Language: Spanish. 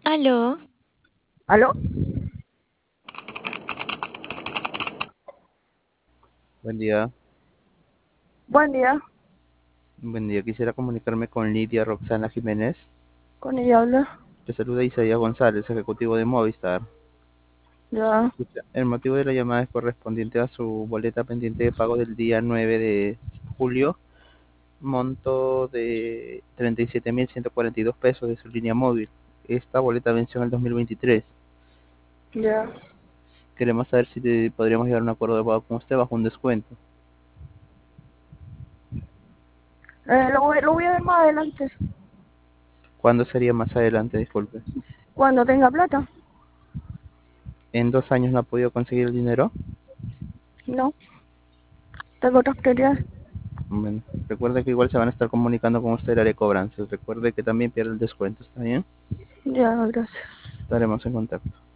Aló, ¿Aló? Buen día, Buen día, buen día. Quisiera comunicarme con Lidia Roxana Jiménez. con ella habla. Te saluda Isaías González, ejecutivo de Movistar. Ya, Escucha, el motivo de la llamada es correspondiente a su boleta pendiente de pago del día 9 de julio, monto de 37.142 pesos de su línea móvil. Esta boleta venció en el 2023. ya. Queremos saber si podríamos llegar a un acuerdo de pago con usted bajo un descuento. Lo voy a ver más adelante, ¿Cuándo sería más adelante? Disculpe. cuando tenga plata. ¿En 2 años no ha podido conseguir el dinero? No, tengo otras prioridades. Bueno, recuerde que igual se van a estar comunicando con usted el área de cobranzas. Recuerde que también pierde el descuento, ¿está bien? Ya, gracias. Estaremos en contacto.